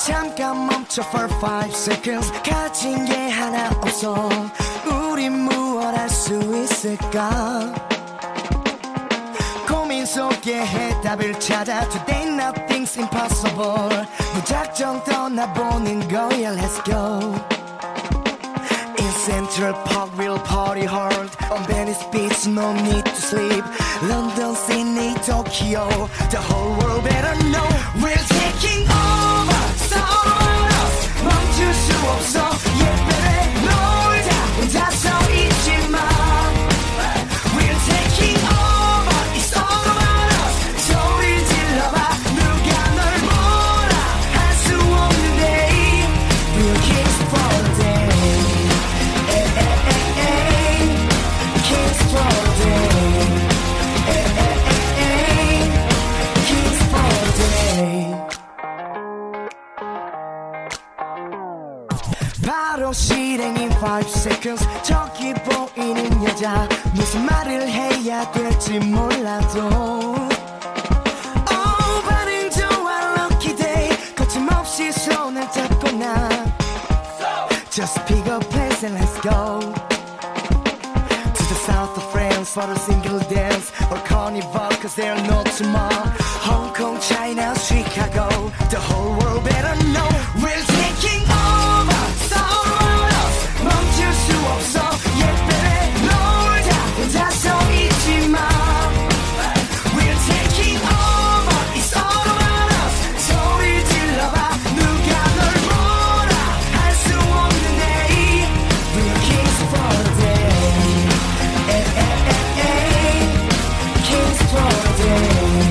잠깐 멈춰 for 5 seconds 가진 게 하나 없어 우린 무얼 할 수 있을까 고민 속에 해답을 찾아 Today nothing's impossible 무작정 떠나보는 거야 Let's go In Central Park we'll party hard On Venice Beach no need to sleep London, Sydney, Tokyo The whole world better know We're taking over 서로 멈출 수 없어 Yeah baby 놀자 혼자서 있지 마 We're taking over It's all about us 소리 질러봐 누가 널 뭐라 할 수 없는 day We're kings for the day Kings for the day Kings for the day 바로 실행인 5 seconds 저기 보이는 여자 무슨 말을 해야 될지 몰라도 Oh 반응 좋아 lucky day 거침없이 손을 잡고 나 Just pick a place and let's go To the south of France for a single dance Or carnival cause there are no tomorrow Hong Kong, China, Chicago The whole world better know We're taking over 서로 멈출 수 없어 Yeah baby 놀자 혼자서 있지 마 We're taking over It's all about us 소리 질러봐 누가 널 뭐라 할 수 없는 day We're kings for the day Kings for the day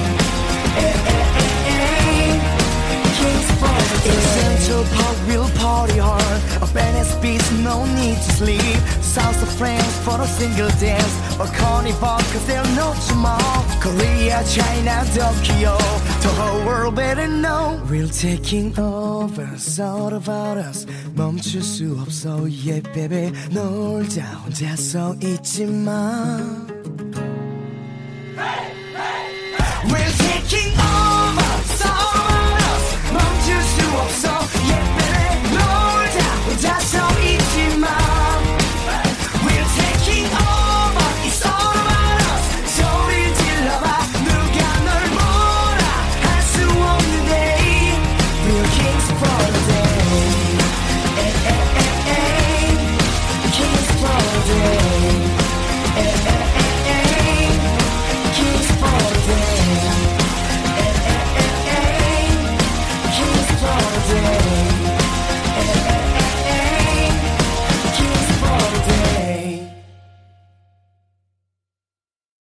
Kings for the day In Central Park we'll party hard On Venice Beach no need to sleep South of France for a single dance Or carnival cause there are no tomorrow Korea, China, Tokyo The whole world better know We're taking over It's all about us 멈출 수 없어 Yeah baby 놀자 혼자서 있지 마